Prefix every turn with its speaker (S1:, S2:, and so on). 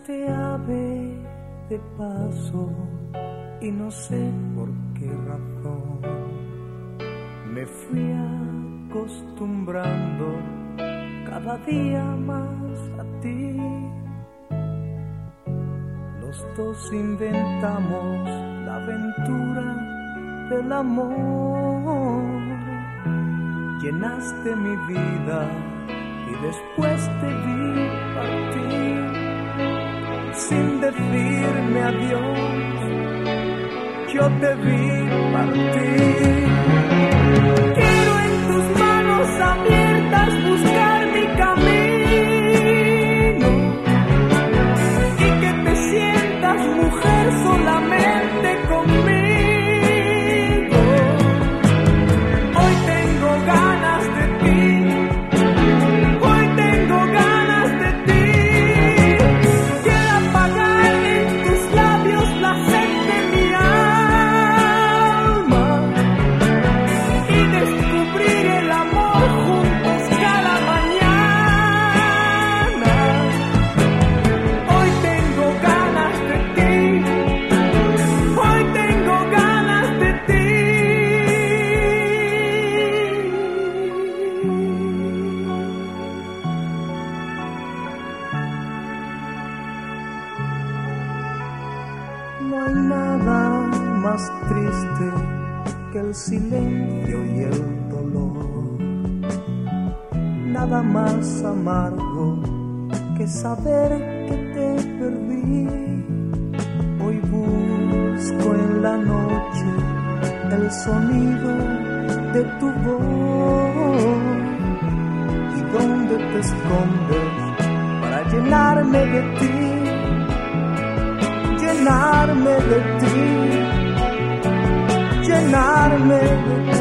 S1: Llegaste ave de paso y no sé por qué razón me fui acostumbrando cada día más a ti. Los dos inventamos la aventura del amor. Llenaste mi vida y después te vi partir sin decirme adiós. Yo te vi partir. Quiero en tus manos abiertas buscar mi camino y que te sientas mujer solamente conmigo. Hoy tengo ganas de ti. Hoy tengo ganas de ti. Quiero apagar en tus labios la sed de mi alma y descubrir el amor juntos cada mañana. Hoy tengo ganas de ti. Hoy tengo ganas de ti. No hay nada más triste que el silencio y el dolor, nada más amargo que saber que te perdí. Hoy busco en la noche el sonido de tu voz y dónde te escondes para llenarme de ti. Llenarme de ti, llenarme de ti.